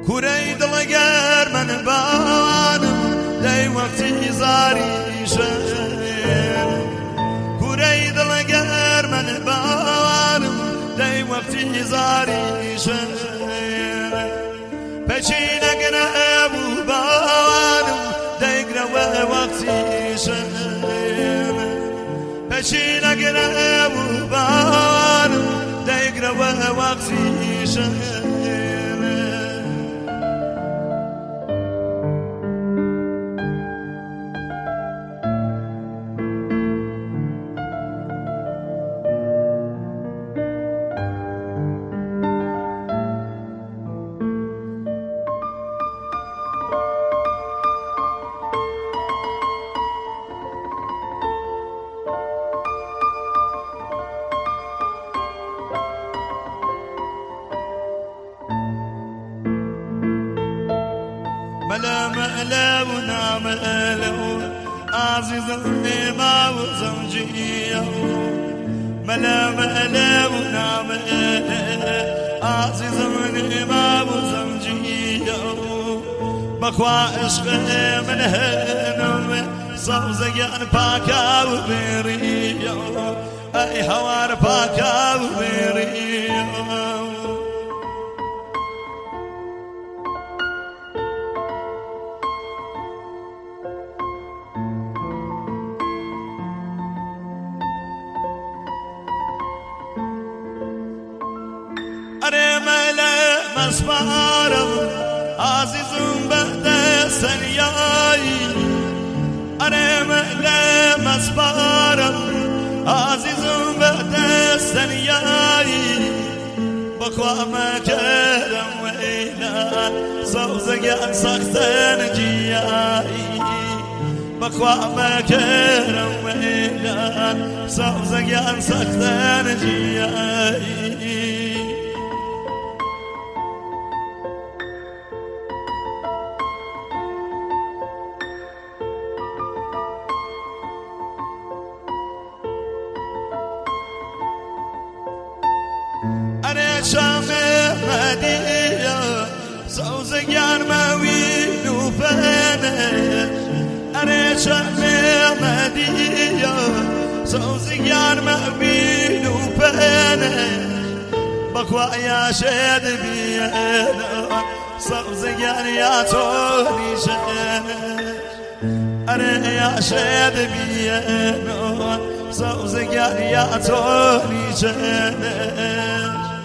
کوره دلگر من بانم دی وقتی زاری شن کوره دلگر من بانم دی وقتی زاری شن پچی نگنه ابو بانم دی گروه وقتی شن پچی نگنه ابو بانم دی گروه وقتی شن ملا ملا ونعمل عزيز ما وزوجي ملا ملا ونعمل عزيز ما وزوجي بخوا عشق من هنم صوزيان باكا وبيري اي هوار باكا وبيري أري ملا مسبارم عزيزم بعد سنياي أري ملا مسبارم عزيزم بعد سنياي بخوا ما كرم وإلا صوزق سختن جياي بخوا ما كرم وإلا صوزق سختن جياي أنا شامي مدية صوزيان موين وفانا أنا شامي مدية صوزيان موين وفانا بخوا يا شاد بيانا صوزيان يا توني شانا أنا يا شاد بيانا صوزيان يا توني شانا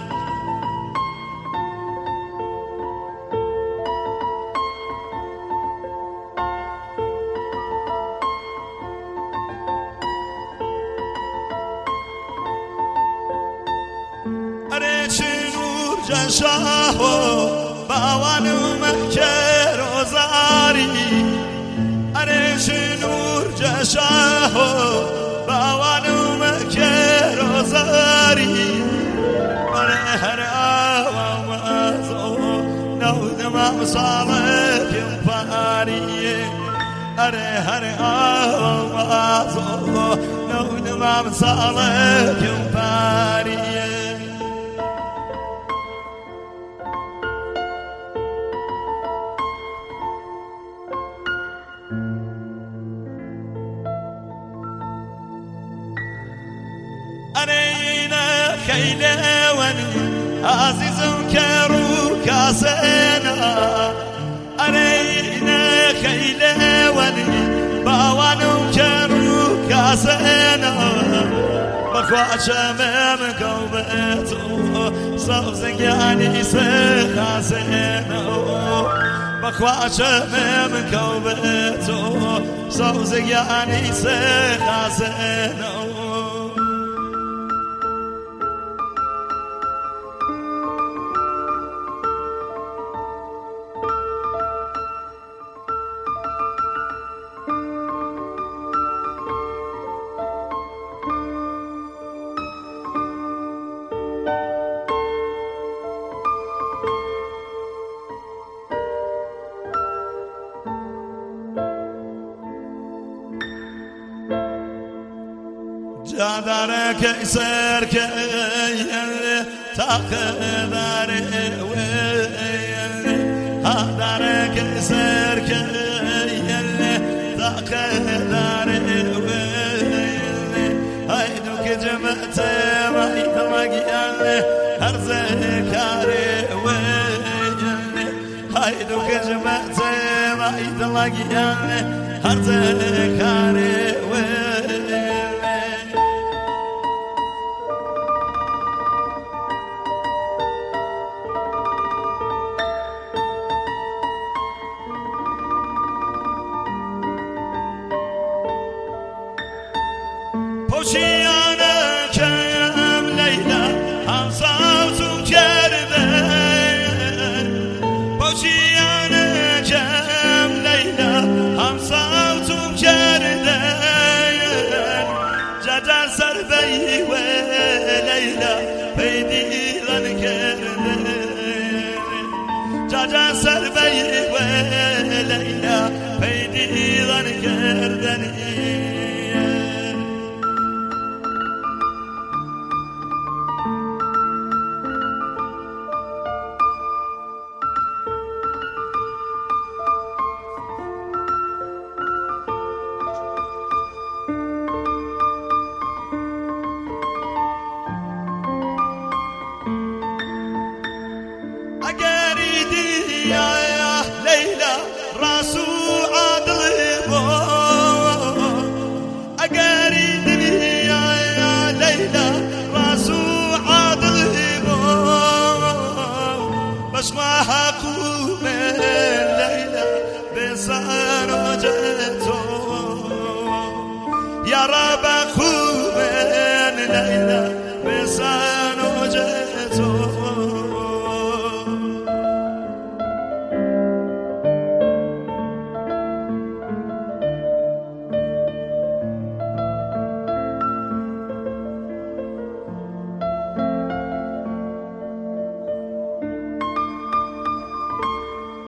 نور جشاهو باوانو مکر و زاری ارش نور جشاهو باوانو مکر و زاری بره هر آوام ازو نودم صالح پاری اره هر آوام ازو نودم صالح پاری أرينا خيلة ونو عزيزم كارو كاسنا أرينا خيلة ونو باوانو كارو كاسنا بخوا شمام قوبتو صوزياني سخاسنا بخوا شمام قوبتو صوزياني سخاسنا جادارك يسرك تقدر كسرك يلي تقدر هيدوك جمعت ما يدمق يلي هرزكاري هيدوك جمعت ما يدمق يلي هرزكاري پوشیانه کم لیلا هم سازم کرده پوشیانه کم لیلا هم سازم کرده جدا سر بی و لیلا پیدیلن کرده جدا سر بی و لیلا پیدیلن کردن اگر دیدی یا لیلا رسول